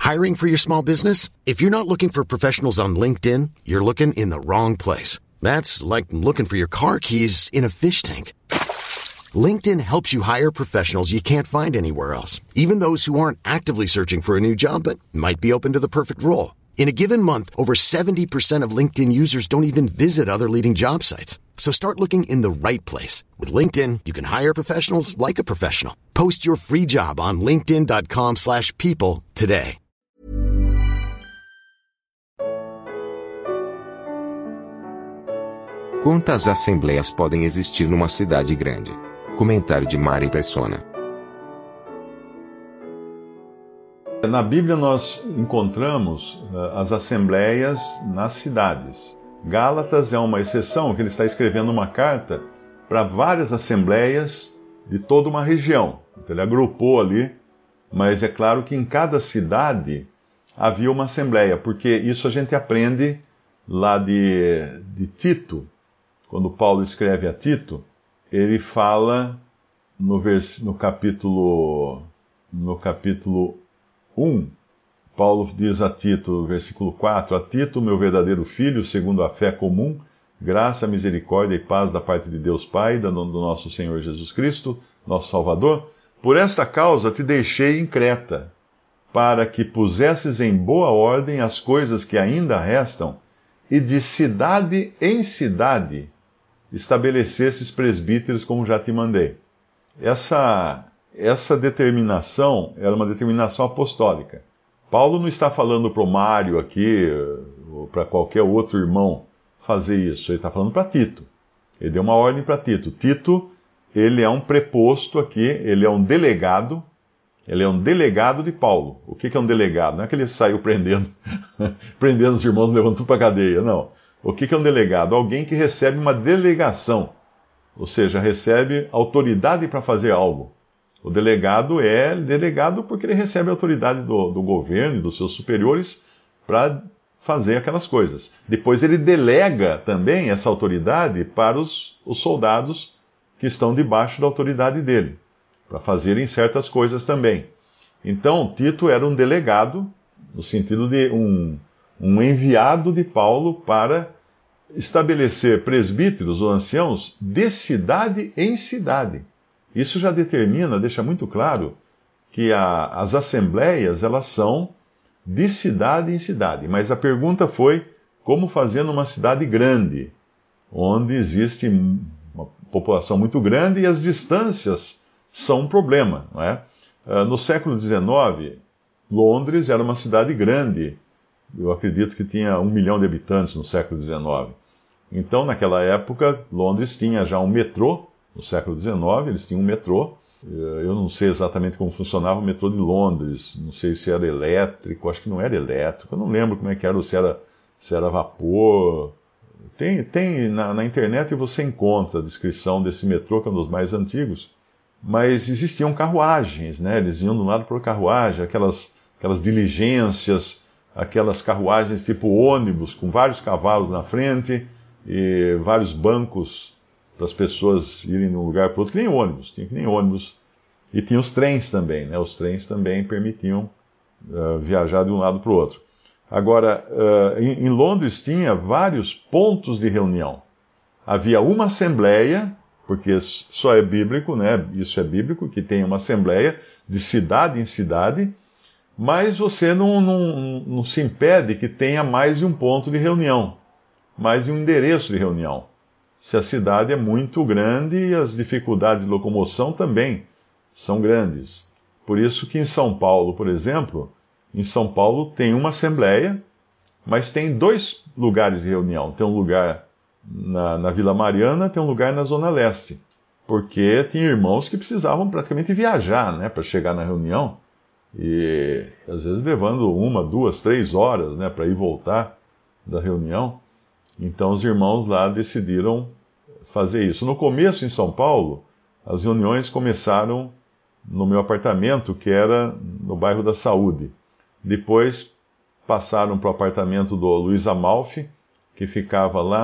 Hiring for your small business? If you're not looking for professionals on LinkedIn, you're looking in the wrong place. That's like looking for your car keys in a fish tank. LinkedIn helps you hire professionals you can't find anywhere else, even those who aren't actively searching for a new job but might be open to the perfect role. In a given month, over 70% of LinkedIn users don't even visit other leading job sites. So start looking in the right place. With LinkedIn, you can hire professionals like a professional. Post your free job on linkedin.com/people today. Quantas assembleias podem existir numa cidade grande? Comentário de Mari Persona. Na Bíblia nós encontramos as assembleias nas cidades. Gálatas é uma exceção, que ele está escrevendo uma carta para várias assembleias de toda uma região. Então ele agrupou ali, mas é claro que em cada cidade havia uma assembleia, porque isso a gente aprende lá de Tito. Quando Paulo escreve a Tito, ele fala no capítulo 1, Paulo diz a Tito, versículo 4, a Tito, meu verdadeiro filho, segundo a fé comum, graça, misericórdia e paz da parte de Deus Pai, do nosso Senhor Jesus Cristo, nosso Salvador, por esta causa te deixei em Creta, para que pusesses em boa ordem as coisas que ainda restam, e de cidade em cidade estabelecesses presbíteros como já te mandei. Essa determinação era uma determinação apostólica. Paulo não está falando para o Mário aqui, ou para qualquer outro irmão fazer isso. Ele está falando para Tito. Ele deu uma ordem para Tito. Tito, ele é um preposto aqui, ele é um delegado de Paulo. O que é um delegado? Não é que ele saiu prendendo os irmãos, levando tudo para a cadeia, não. O que é um delegado? Alguém que recebe uma delegação, ou seja, recebe autoridade para fazer algo. O delegado é delegado porque ele recebe a autoridade do governo e dos seus superiores para fazer aquelas coisas. Depois ele delega também essa autoridade para os soldados que estão debaixo da autoridade dele, para fazerem certas coisas também. Então, Tito era um delegado, no sentido de um enviado de Paulo para estabelecer presbíteros ou anciãos de cidade em cidade. Isso já determina, deixa muito claro, que as assembleias, elas são de cidade em cidade. Mas a pergunta foi, como fazer numa cidade grande, onde existe uma população muito grande e as distâncias são um problema, não é? No século XIX, Londres era uma cidade grande. Eu acredito que tinha 1 milhão de habitantes no século XIX. Então, naquela época, Londres tinha já um metrô. No século XIX, eles tinham um metrô. Eu não sei exatamente como funcionava o metrô de Londres. Não sei se era elétrico, acho que não era elétrico. Eu não lembro como é que era, se era vapor. Tem na internet você encontra a descrição desse metrô, que é um dos mais antigos. Mas existiam carruagens, né? Eles iam de um lado por carruagem, aquelas diligências, aquelas carruagens tipo ônibus, com vários cavalos na frente e vários bancos para as pessoas irem de um lugar para o outro, que nem ônibus. E tinha os trens também, né? Os trens também permitiam viajar de um lado para o outro. Agora, em Londres tinha vários pontos de reunião. Havia uma assembleia, porque só é bíblico, né? Isso é bíblico, que tem uma assembleia de cidade em cidade, mas você não se impede que tenha mais de um ponto de reunião, mais de um endereço de reunião. Se a cidade é muito grande, as dificuldades de locomoção também são grandes. Por isso que em São Paulo, por exemplo, em São Paulo tem uma assembleia, mas tem 2 lugares de reunião. Tem um lugar na Vila Mariana, tem um lugar na Zona Leste. Porque tinha irmãos que precisavam praticamente viajar, né, para chegar na reunião. E às vezes levando 1, 2, 3 horas, né, para ir e voltar da reunião. Então os irmãos lá decidiram fazer isso. No começo, em São Paulo, as reuniões começaram no meu apartamento, que era no bairro da Saúde. Depois passaram para o apartamento do Luiz Amalfi, que ficava lá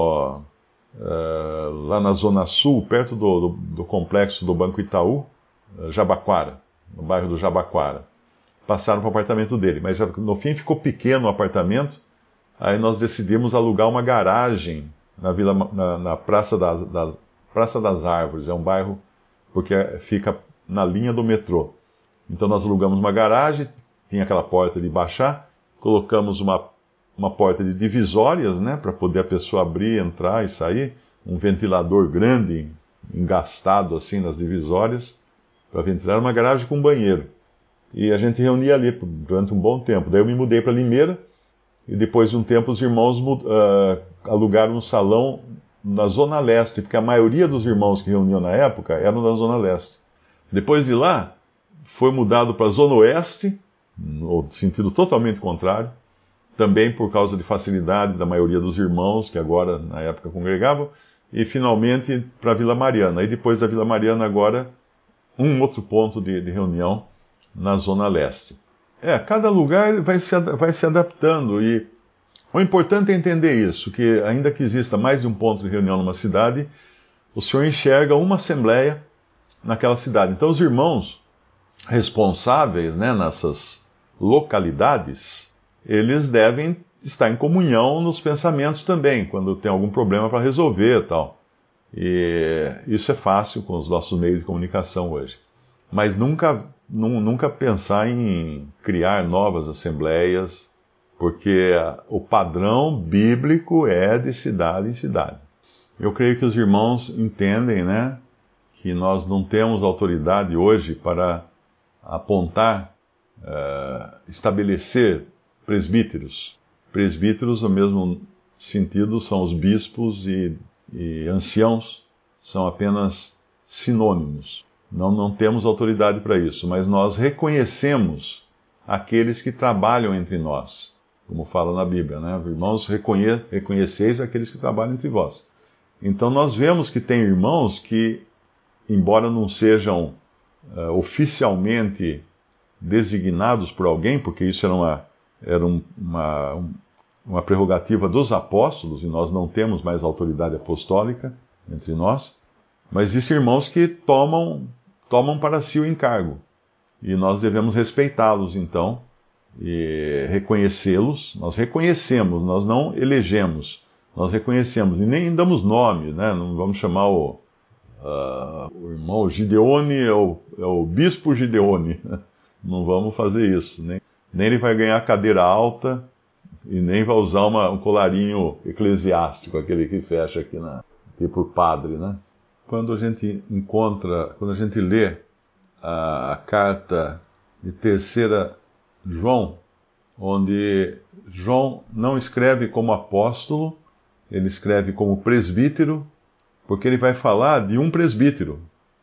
na Zona Sul, perto do complexo do Banco Itaú, Jabaquara, no bairro do Jabaquara. passaram para o apartamento dele. Mas no fim ficou pequeno o apartamento, aí nós decidimos alugar uma garagem na Praça Praça das Árvores, é um bairro porque fica na linha do metrô. Então nós alugamos uma garagem, tinha aquela porta de baixar, colocamos uma porta de divisórias, né, para poder a pessoa abrir, entrar e sair, um ventilador grande, engastado assim nas divisórias, para ventilar, uma garagem com banheiro. E a gente reunia ali durante um bom tempo. Daí eu me mudei para Limeira, e depois de um tempo os irmãos alugaram um salão na Zona Leste, porque a maioria dos irmãos que reuniam na época eram da Zona Leste. Depois de lá, foi mudado para a Zona Oeste, no sentido totalmente contrário, também por causa de facilidade da maioria dos irmãos, que agora, na época, congregavam, e finalmente para a Vila Mariana. E depois da Vila Mariana, agora, um outro ponto de reunião na Zona Leste. Cada lugar vai se adaptando, e o importante é entender isso, que ainda que exista mais de um ponto de reunião numa cidade, o Senhor enxerga uma assembleia naquela cidade. Então os irmãos responsáveis, né, nessas localidades, eles devem estar em comunhão nos pensamentos também, quando tem algum problema para resolver e tal. E isso é fácil com os nossos meios de comunicação hoje. Mas nunca pensar em criar novas assembleias, porque o padrão bíblico é de cidade em cidade. Eu creio que os irmãos entendem, né, que nós não temos autoridade hoje para apontar, estabelecer presbíteros. Presbíteros, no mesmo sentido, são os bispos e anciãos, são apenas sinônimos. Não temos autoridade para isso, mas nós reconhecemos aqueles que trabalham entre nós, como fala na Bíblia, né? Irmãos, reconheceis aqueles que trabalham entre vós. Então nós vemos que tem irmãos que, embora não sejam oficialmente designados por alguém, porque isso era uma prerrogativa dos apóstolos, e nós não temos mais autoridade apostólica entre nós, mas existem irmãos que tomam para si o encargo, e nós devemos respeitá-los então, e reconhecê-los. Nós reconhecemos, nós não elegemos, nós reconhecemos, e nem damos nome, né? Não vamos chamar o irmão Gideone, é o bispo Gideone, não vamos fazer isso, nem ele vai ganhar cadeira alta, e nem vai usar um colarinho eclesiástico, aquele que fecha aqui tipo padre, né? Quando a gente lê a carta de 3 João, onde João não escreve como apóstolo, ele escreve como presbítero, porque ele vai falar de um presbítero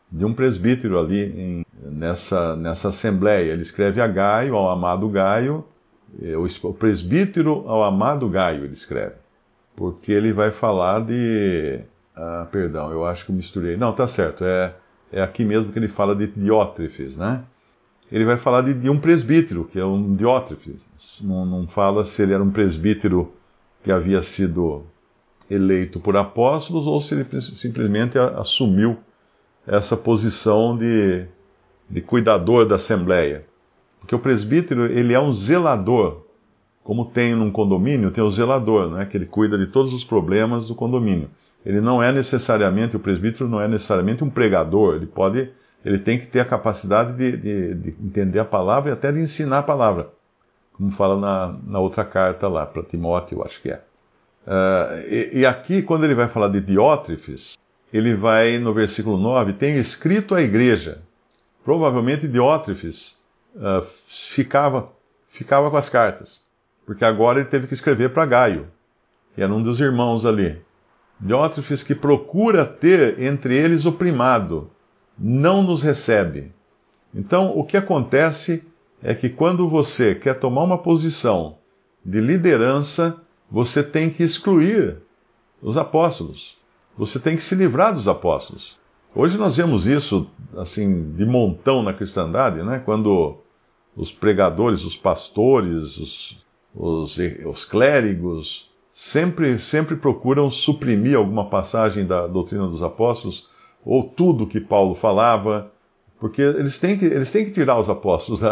ali nessa assembleia. Ele escreve a Gaio, ao amado Gaio, o presbítero ao amado Gaio, ele escreve. Porque ele vai falar de... perdão, eu acho que eu misturei. Não, tá certo, é aqui mesmo que ele fala de Diótrefes, né? Ele vai falar de um presbítero, que é um Diótrefes. Não fala se ele era um presbítero que havia sido eleito por apóstolos, ou se ele simplesmente assumiu essa posição de cuidador da assembleia. Porque o presbítero, ele é um zelador. Como tem num condomínio, tem o zelador, né, que ele cuida de todos os problemas do condomínio. O presbítero não é necessariamente um pregador, ele tem que ter a capacidade de entender a palavra e até de ensinar a palavra. Como fala na outra carta lá, para Timóteo, acho que é. E aqui, quando ele vai falar de Diótrefes, ele vai, no versículo 9, tem escrito à igreja. Provavelmente Diótrefes ficava com as cartas, porque agora ele teve que escrever para Gaio, que era um dos irmãos ali. Diótrefes, que procura ter entre eles o primado, não nos recebe. Então, o que acontece é que quando você quer tomar uma posição de liderança, você tem que excluir os apóstolos. Você tem que se livrar dos apóstolos. Hoje nós vemos isso assim de montão na cristandade, né? Quando os pregadores, os pastores, os clérigos sempre procuram suprimir alguma passagem da doutrina dos apóstolos, ou tudo que Paulo falava, porque eles têm que tirar os apóstolos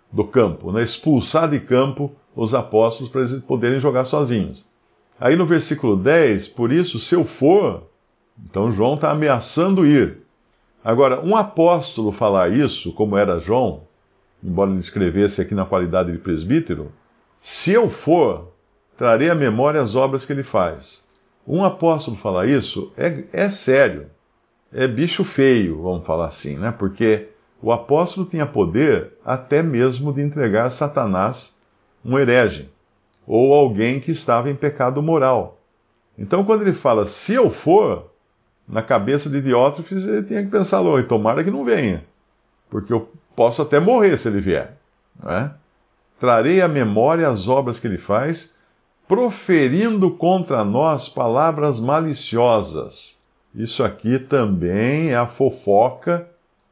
do campo, né? Expulsar de campo os apóstolos para eles poderem jogar sozinhos. Aí no versículo 10, por isso, se eu for, então João está ameaçando ir. Agora, um apóstolo falar isso, como era João, embora ele escrevesse aqui na qualidade de presbítero, se eu for, trarei à memória as obras que ele faz. Um apóstolo falar isso é sério, é bicho feio, vamos falar assim, né? Porque o apóstolo tinha poder até mesmo de entregar a Satanás um herege, ou alguém que estava em pecado moral. Então, quando ele fala, se eu for, na cabeça de Diótrefes, ele tinha que pensar, tomara que não venha, porque eu posso até morrer se ele vier. Não é? Trarei à memória as obras que ele faz, proferindo contra nós palavras maliciosas. Isso aqui também é a fofoca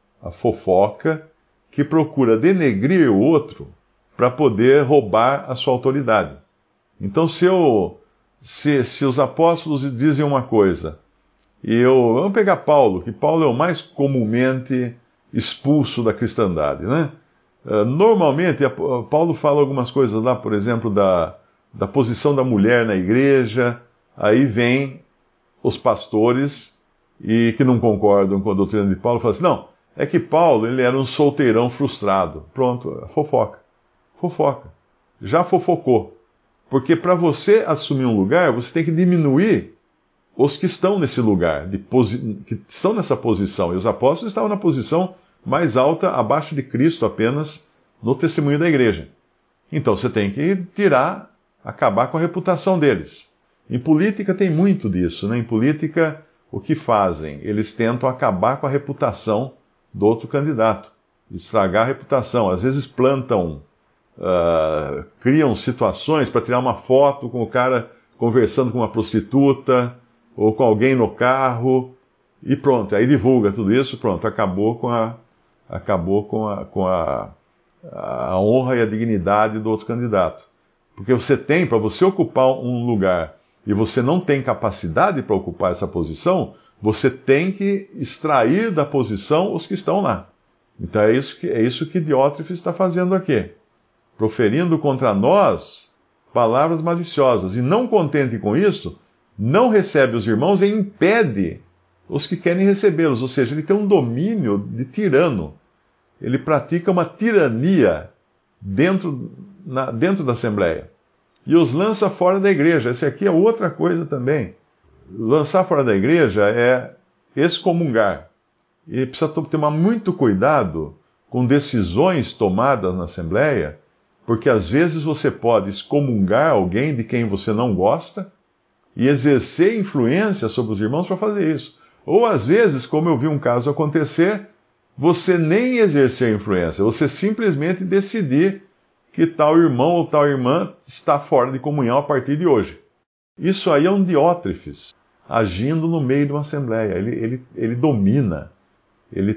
que procura denegrir o outro para poder roubar a sua autoridade. Então, se os apóstolos dizem uma coisa, vamos pegar Paulo, que Paulo é o mais comumente expulso da cristandade, né? Normalmente, Paulo fala algumas coisas lá, por exemplo, da posição da mulher na igreja, aí vem os pastores e que não concordam com a doutrina de Paulo, falam assim, não, é que Paulo ele era um solteirão frustrado. Pronto, fofoca. Já fofocou. Porque para você assumir um lugar, você tem que diminuir os que estão nesse lugar, que estão nessa posição. E os apóstolos estavam na posição mais alta, abaixo de Cristo apenas, no testemunho da igreja. Então você tem que acabar com a reputação deles. Em política tem muito disso, né? Em política, o que fazem? Eles tentam acabar com a reputação do outro candidato, estragar a reputação. Às vezes criam situações para tirar uma foto com o cara conversando com uma prostituta ou com alguém no carro e pronto, aí divulga tudo isso, pronto, acabou com a honra e a dignidade do outro candidato. Porque para você ocupar um lugar e você não tem capacidade para ocupar essa posição, você tem que extrair da posição os que estão lá. Então é isso que Diótrefes está fazendo aqui. Proferindo contra nós palavras maliciosas. E não contente com isso, não recebe os irmãos e impede os que querem recebê-los. Ou seja, ele tem um domínio de tirano. Ele pratica uma tirania dentro da Assembleia. E os lança fora da igreja. Essa aqui é outra coisa também. Lançar fora da igreja é excomungar. E precisa tomar muito cuidado com decisões tomadas na Assembleia, porque às vezes você pode excomungar alguém de quem você não gosta e exercer influência sobre os irmãos para fazer isso. Ou às vezes, como eu vi um caso acontecer, você nem exercer influência, você simplesmente decidir que tal irmão ou tal irmã está fora de comunhão a partir de hoje. Isso aí é um Diótrefes agindo no meio de uma assembleia. Ele domina, ele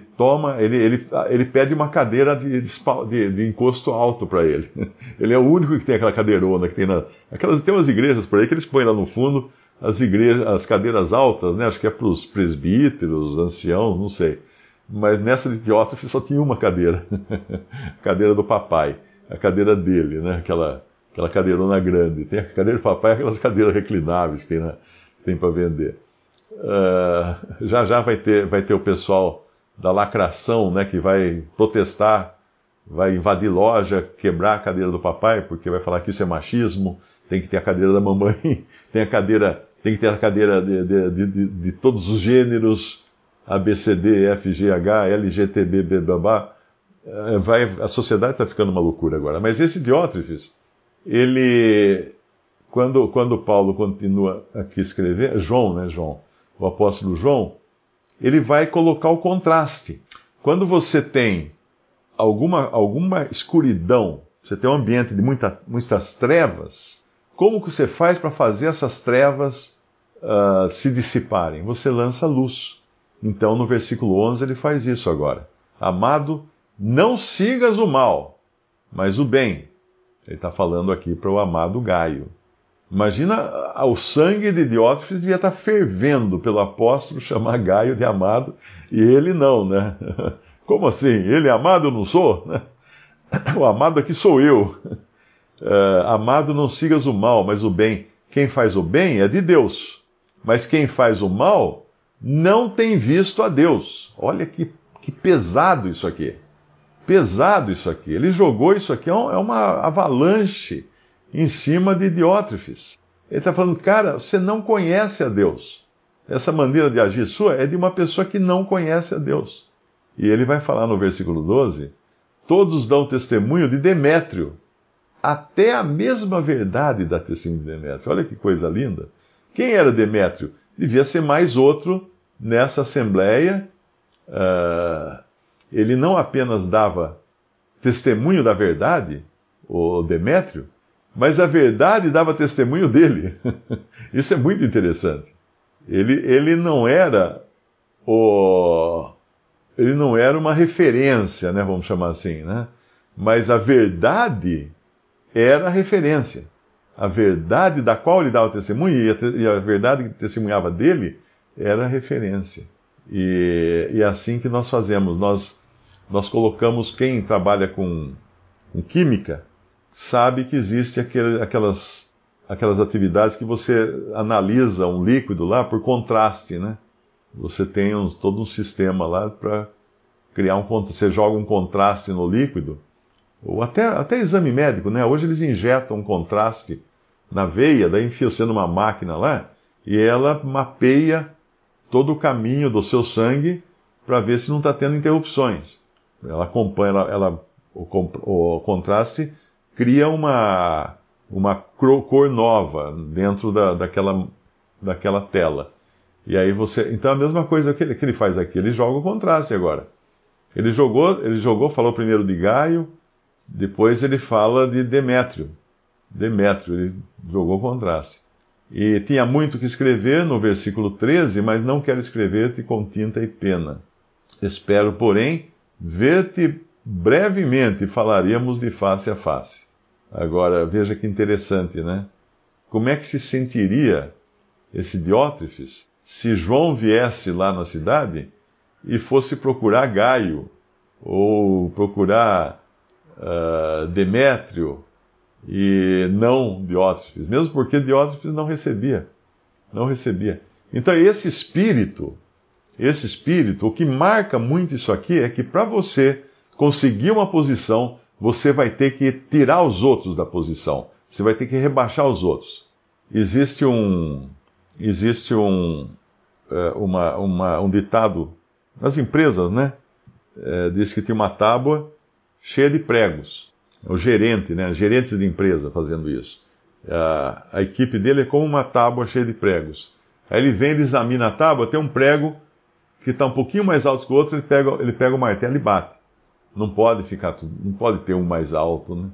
pede uma cadeira de encosto alto para ele. Ele é o único que tem aquela cadeirona que tem tem umas igrejas por aí que eles põem lá no fundo as cadeiras altas, né? Acho que é para os presbíteros, anciãos, não sei. Mas nessa de Diótrefes só tinha uma cadeira, a cadeira do papai, a cadeira dele, né? Aquela cadeirona grande. Tem a cadeira do papai, aquelas cadeiras reclináveis que tem para vender. Já vai ter o pessoal da lacração, né? Que vai protestar, vai invadir loja, quebrar a cadeira do papai, porque vai falar que isso é machismo. Tem que ter a cadeira da mamãe, tem que ter a cadeira de todos os gêneros, A, B, C, D, F, G, H, L, G, T, B, B, babá. A sociedade está ficando uma loucura agora. Mas esse Diótrefes, quando Paulo continua aqui a escrever, João, o apóstolo João, ele vai colocar o contraste. Quando você tem alguma escuridão, você tem um ambiente de muitas trevas, como que você faz para fazer essas trevas se dissiparem? Você lança luz. Então, no versículo 11, ele faz isso agora. Amado, não sigas o mal, mas o bem. Ele está falando aqui para o amado Gaio. Imagina, o sangue de Diótrefes devia estar fervendo pelo apóstolo chamar Gaio de amado, e ele não, né? Como assim? Ele é amado, eu não sou? O amado aqui sou eu. Amado, não sigas o mal, mas o bem. Quem faz o bem é de Deus, mas quem faz o mal não tem visto a Deus. Olha que pesado isso aqui. Pesado isso aqui. Ele jogou isso aqui, é uma avalanche em cima de Diótrefes. Ele está falando, cara, você não conhece a Deus. Essa maneira de agir sua é de uma pessoa que não conhece a Deus. E ele vai falar no versículo 12, todos dão testemunho de Demétrio. Até a mesma verdade dá testemunho de Demétrio. Olha que coisa linda. Quem era Demétrio? Devia ser mais outro nessa assembleia. Ele não apenas dava testemunho da verdade, o Demétrio, mas a verdade dava testemunho dele. Isso é muito interessante. Ele não era uma referência, né, vamos chamar assim, né? Mas a verdade era a referência. A verdade da qual ele dava testemunho e a verdade que testemunhava dele era a referência. E é assim que nós fazemos. Nós colocamos, quem trabalha com química, sabe que existe aquelas atividades que você analisa um líquido lá por contraste, né? Você tem todo um sistema lá para criar você joga um contraste no líquido, ou até exame médico, né? Hoje eles injetam um contraste na veia, daí enfia você numa máquina lá, e ela mapeia todo o caminho do seu sangue para ver se não está tendo interrupções. Ela acompanha, o contraste cria uma cor nova dentro daquela tela. E aí então a mesma coisa que ele faz aqui, ele joga o contraste agora. Ele jogou, falou primeiro de Gaio, depois ele fala de Demétrio. Ele jogou o contraste. E tinha muito que escrever no versículo 13, mas não quero escrever-te com tinta e pena. Espero, porém, ver-te brevemente e falaremos de face a face. Agora, veja que interessante, né? Como é que se sentiria esse Diótrefes se João viesse lá na cidade e fosse procurar Gaio, ou procurar Demétrio, e não Diótrefes, mesmo porque Diótrefes não recebia. Então esse espírito, o que marca muito isso aqui é que para você conseguir uma posição, você vai ter que tirar os outros da posição, você vai ter que rebaixar os outros. Existe um ditado nas empresas, né? Diz que tinha uma tábua cheia de pregos. O gerente, né? Gerentes de empresa fazendo isso. A equipe dele é como uma tábua cheia de pregos. Aí ele examina a tábua, tem um prego que está um pouquinho mais alto que o outro, ele pega o martelo e bate. Não pode ter um mais alto, né?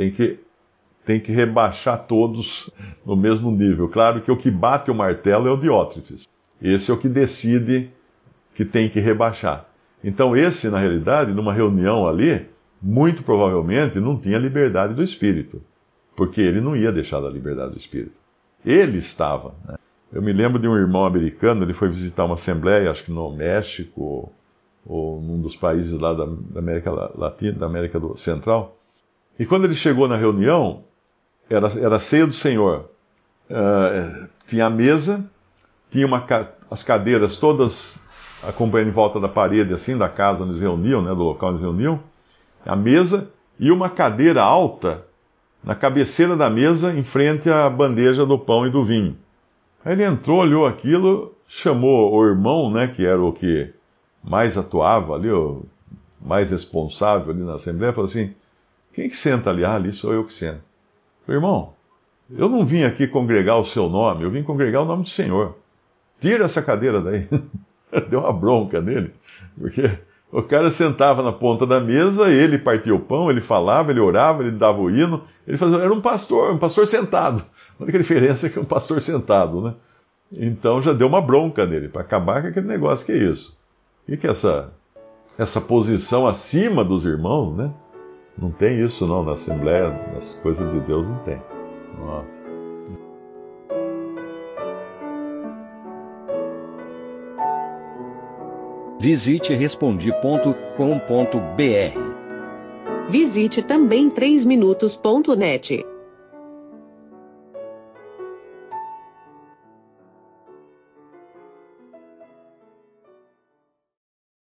Tem que rebaixar todos no mesmo nível. Claro que o que bate o martelo é o Diótrefes. Esse é o que decide que tem que rebaixar. Então esse, na realidade, numa reunião ali, muito provavelmente não tinha liberdade do espírito, porque ele não ia deixar da liberdade do espírito. Ele estava, né? Eu me lembro de um irmão americano, ele foi visitar uma assembleia, acho que no México, ou num dos países lá da América Latina, da América Central, e quando ele chegou na reunião, era a ceia do Senhor. Tinha a mesa, tinha as cadeiras todas acompanhando em volta da parede, assim, da casa onde eles reuniam, né, do local onde eles reuniam, a mesa e uma cadeira alta na cabeceira da mesa, em frente à bandeja do pão e do vinho. Aí ele entrou, olhou aquilo, chamou o irmão, né, que era o que mais atuava ali, o mais responsável ali na assembleia, falou assim: quem que senta ali? Ali sou eu que sento. Falei, irmão, eu não vim aqui congregar o seu nome, eu vim congregar o nome do Senhor. Tira essa cadeira daí. Deu uma bronca nele, porque o cara sentava na ponta da mesa, ele partia o pão, ele falava, ele orava, ele dava o hino, era um pastor sentado. A única diferença é que é um pastor sentado, né? Então já deu uma bronca nele, para acabar com aquele negócio que é isso. O que é essa posição acima dos irmãos, né? Não tem isso não, na Assembleia, nas coisas de Deus não tem. Nossa. Visite Respondi.com.br. Visite também 3minutos.net.